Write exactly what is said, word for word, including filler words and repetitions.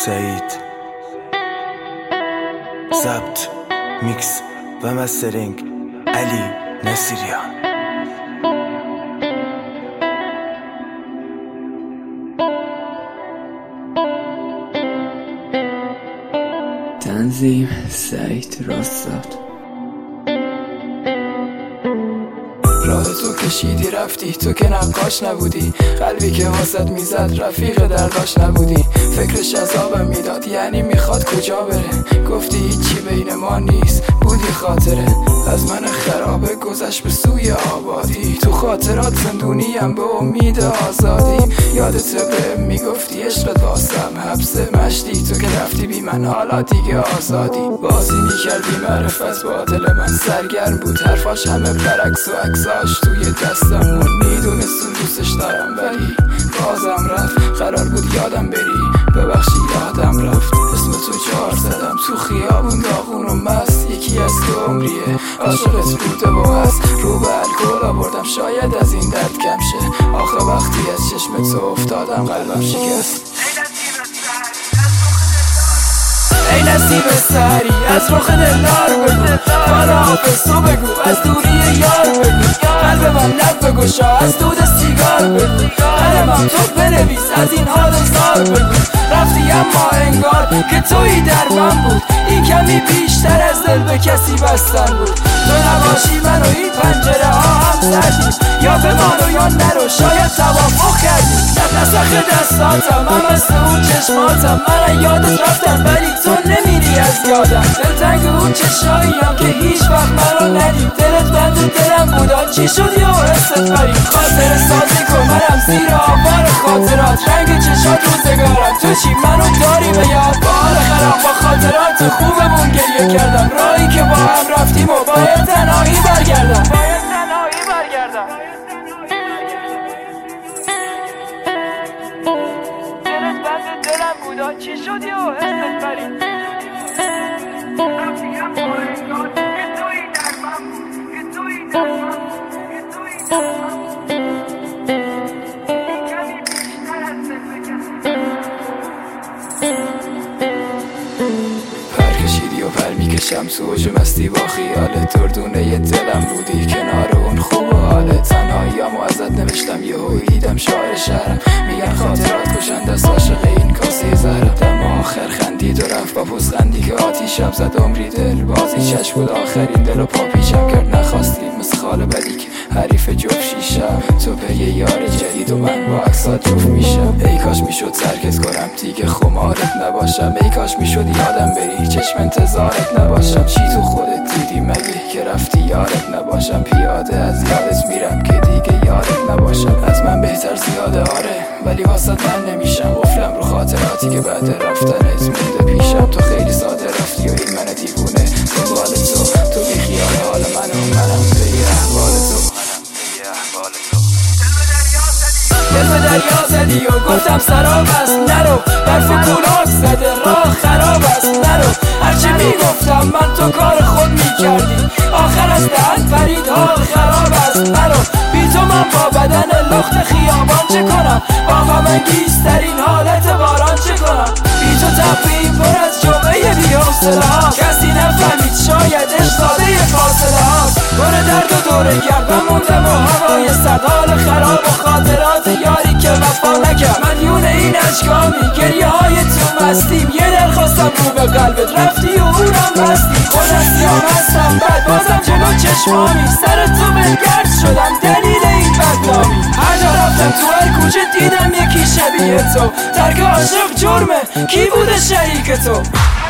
سعید ضبط میکس و مسترینگ علی نصیریان. تنظیم سعید راستاد. راه تو کشیدی رفتی، تو که نقاش نبودی، قلبی که واسط میزد رفیق درداش نبودی. فکرش عذابم میداد یعنی میخواد کجا بره، گفتی هیچی بین ما نیست بودی خاطره. از من خرابه گذشت به سوی آبادی، تو خاطرات زندونیم به امید آزادی. یادت به میگفتی عشقت واسم حبس مشتی، تو که رفتی بی من حالا دیگه آزادی. بازی میکردی معرفت با دل من سرگرم بود، حرفاش همه برعکس و عکساش توی دستم. میدونستون دوستش دارم ولی بازم رفت، قرار بود یادم بری ببخشی یادم رفت. اسم تو جار زدم تو خیابون داغون و مست، یکی از تو عمریه عاشقت بوده و هست. رو به الکل آوردم شاید از این درد کم شه، آخه وقتی از چشم تو افتادم قلبم شکست. ای نصیب سری از رخ دلدار بگو، خداحافظ تو بگو از دوری یار بگو. قلب من لب بگشا از دود سیگار بگو، قلبم تو بنویس از این حال زار بگو. رفتی اما انگار که تویی در من بود، این کمی بیشتر از دل به کسی بستن بود. تو نباشی من و این پنجره ها هم زدیم، یا بمان و یا نرو شاید توافق کردیم. نسخ دستاتم هم مثل اون چشماتم، من یادت رفتم ولی تو نمیری از یادم. دلتنگ اون چشاییم که هیچ وقت منو ندید، دلت بند دلم بودا چی شد یا حست فرید. خاطر سازی کن منم زیر آوار خاطرات، رنگ چشات روزگارم تو چی منو داری به یاد. با حال خراب با خاطرات خوبمون گریه کردم، راهی که با هم رفتیم و باید تنهایی برگردم. باید تنهایی برگردم. دلت بند دلم بودا چی شد یا حست فرید. پر کشیدی و پر میکشم تو اوج مستی با خیالت، دردونه ی دلم بودی کنار اون خوب و حالت. تنهاییامو ازت نوشتم یهو دیدم شاعر شهرم، میگن خاطرات کشند از عاشق این کاسه زهرم. دم آخر خندید و رفت با پوزخندی که آتیشم زد عمری دل بازی چشم بود. آخرین دل و پا پیچم کرد نخواستی مثل خال بدی که حریف جفت شیشم. تو به یه یار جدید و من با عکسات جفت میشم. ای کاش میشد سرکت کنم دیگه خمارت نباشم، ای کاش میشد یادم بری چشم انتظارت نباشم. چی تو خودت دیدی مگه که رفتی یارت نباشم، پیاده از یادت میرم که دیگه یارت نباشم. از من بهتر زیاده آره ولی واسط من نمیشم، قفلم رو خاطراتی که بعد رفتنت مونده پیشم. تو خیلی ساده رفتی و این من دیوونه دنبال تو، تو بی خیال حال منو منم به احوال تو. دل به دریا زدی و گفتم سراب است نرو، برف و کولاک زده راه خراب است نرو. هرچی میگفتم من تو کار خود میکردی، آخر از دهن پرید حال خراب است نرو. بی تو من با بدن لخت خیابان چه کنم، با غم انگیزترین حالت باران چه کنم. بی تو تپه‌ای پر از جمعه بی حوصله ها، کسی نفهمید شاید عشق ساده فاصله هاست. پر درد و دور گردم موندم و هوای سرد، حال خراب و خاطرات یاری که وفا نکرد. مدیون این اشکامی گریه های تو مستیم، یه دل خواستم رو به قلبت رفتی و اونم بستی. خود از سیام هستم بعد بازم جلو چشمامی، سر تو بلگرد شدم دلیل این بدنامی. هر جا رفتم تو هر کوچه دیدم یکی شبیه تو، ترک عاشق جرمه کی بوده شریک تو.